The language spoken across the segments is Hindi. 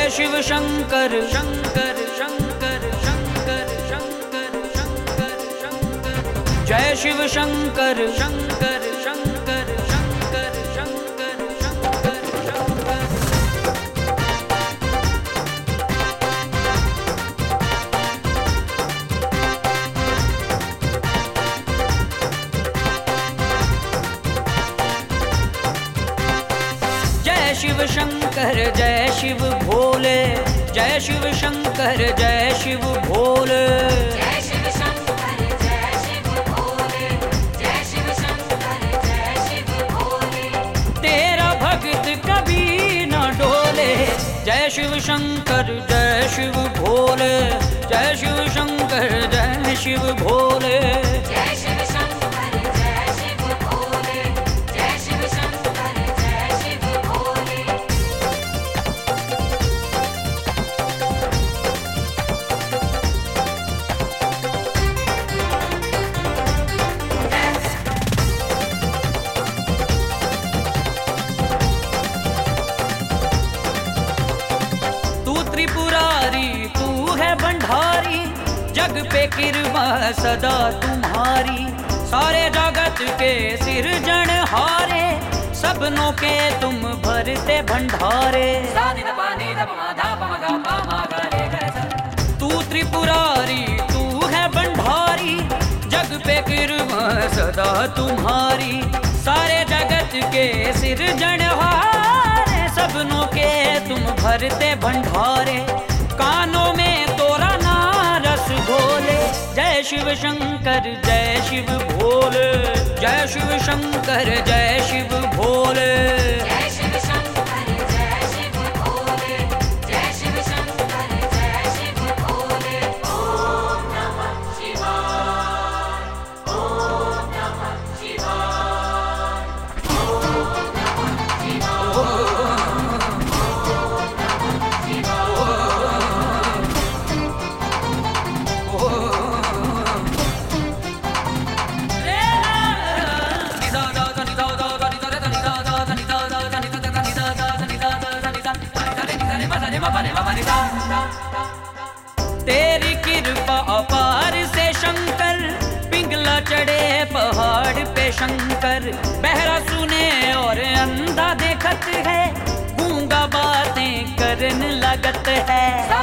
जय शिव शंकर शंकर शंकर शंकर शंकर शंकर शंकर जय शिव शंकर शंकर शंकर शंकर शंकर शंकर शंकर जय शिव शंकर जय शिव भोले जय शिव शंकर जय शिव भोले जय शिव शंकर जय शिव भोले जय शिव शंकर जय शिव भोले तेरा भक्त कभी न डोले जय शिव शंकर जय शिव भोले जय शिव शंकर जय शिव भोले जय शिव शंकर जय शिव भोले जय शिव शंकर जय शिव भोले तू त्रिपुरारी तू है भंडारी जग पे कृपा सदा तुम्हारी सारे जगत के सिरजनहारे सबनों के तुम भरते भंडारे तू त्रिपुरारी तू है भंडारी जग पे कृपा सदा तुम्हारी सारे जगत के सिरजनहारे सबनों के तुम भरते भंडारे कानों में तोरा नारस घोले जय शिव शंकर जय शिव भोले जय शिव शंकर जय शिव भोले जय शिव शंकर जय शिव भोले जय शिव शंकर जय शिव भोले ओम नमः शिवाय ओम नमः शिवाय ओम नमः शिवाय तेरी कृपा अपार से शंकर पिंगला चढ़े पहाड़ पे शंकर बहरा सुने और अंधा देखत है गूंगा बातें करने लगत है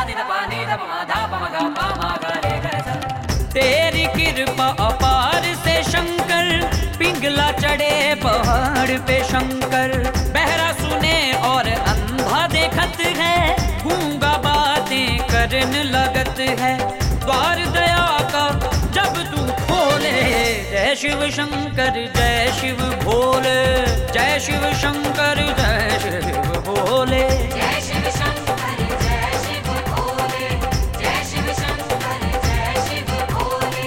तेरी कृपा अपार से शंकर पिंगला चढ़े पहाड़ पे शंकर बहरा सुने और अंधा देखत है गूंगा बातें करने लगत है द्वार दया का जब तू खोले जय शिव शंकर जय शिव भोले जय शिव शंकर जय शिव भोले जय शिव शंकर जय शिव भोले जय शिव शंकर जय शिव भोले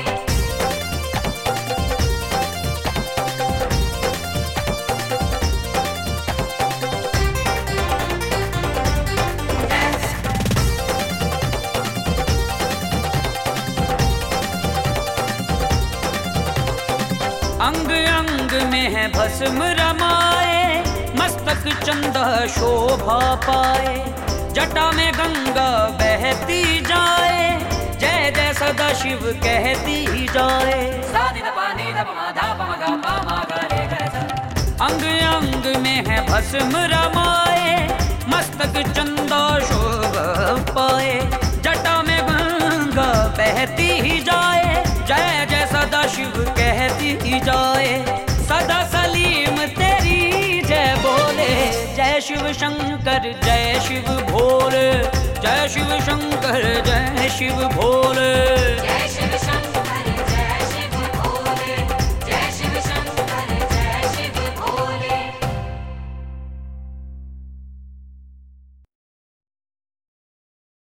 अंग अंग में है भस्म रमाए मस्तक चंदा शोभा पाए जटा में गंगा बहती जाए जय जय सदा शिव कहती जाए अंग अंग में है भस्म रमाए मस्तक चंदा शोभा पाए जटा में गंगा बहती ही जाए जय जय सदा शिव कहती जाए सदा सलीम तेरी जय बोले जय शिव शंकर जय शिव भोले जय शिव शंकर जय शिव भोले